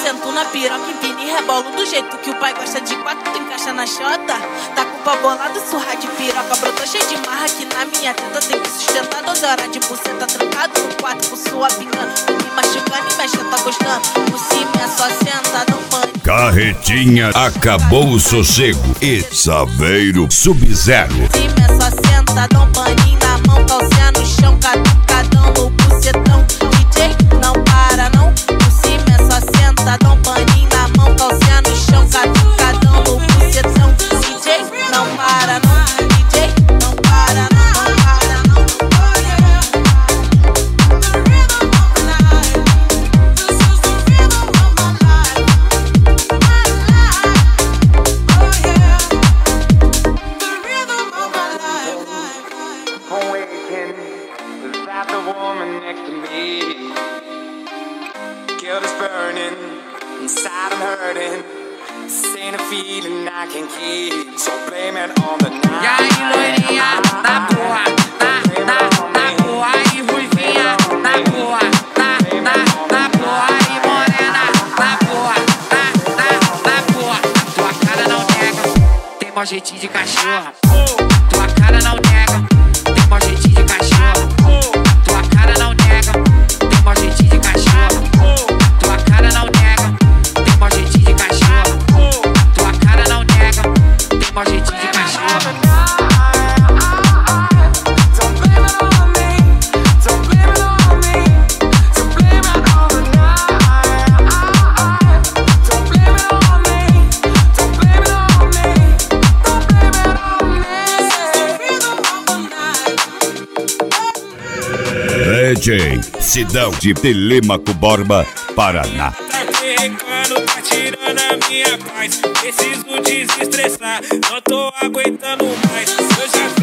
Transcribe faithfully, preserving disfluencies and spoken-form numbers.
sento na piroca, empino e rebolo do jeito que o pai gosta de quatro, tu encaixa na xota. Tá com o pau bolado, surra de piroca, brotou cheio de marra que na minha teta tem que sustentar doze horas de buceta trancado no quarto com sua pingando, me machucando e mexe, tá gostando. Por cima é só senta no banho. Carretinha, acabou o sossego e Saveiro Sub-Zero. Por cima é só senta, dá um paninho na mão, calcinha no chão, catucadão no bucetão. D J não para não. Por cima é só senta, dá um paninho na mão, calcinha no chão, catucadão no bucetão. D J não para não. D J não para não, não para não. Without the woman next to me, guilt is burning, inside I'm hurting. This ain't a feeling I can keep, so blame it on the night. E aí, loirinha, na porra, na, na, na porra, e ruivinha, na porra, na, na, na porra, e morena, na porra, na, na, na porra. Tua cara não nega, tem mó jeitinho de cachorra. Tua cara não nega, tem mó jeitinho de cachorra. Tua cara não nega, tem mó jeitinho de cachorra. Tua cara não nega, tem mó jeitinho de cachorra. Tua cara não nega, tem mó jeitinho de cachorra. D J Sidão de Telêmaco Borba, Paraná. Tá perrecando, tá tirando a minha paz. Preciso desestressar, não tô aguentando mais. Eu já